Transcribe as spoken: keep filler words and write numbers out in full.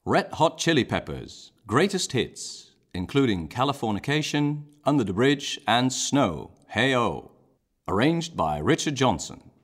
Red Hot Chili Peppers, greatest hits, including Californication, Under the Bridge, and Snow, Hey-O. Arranged by Richard Johnson.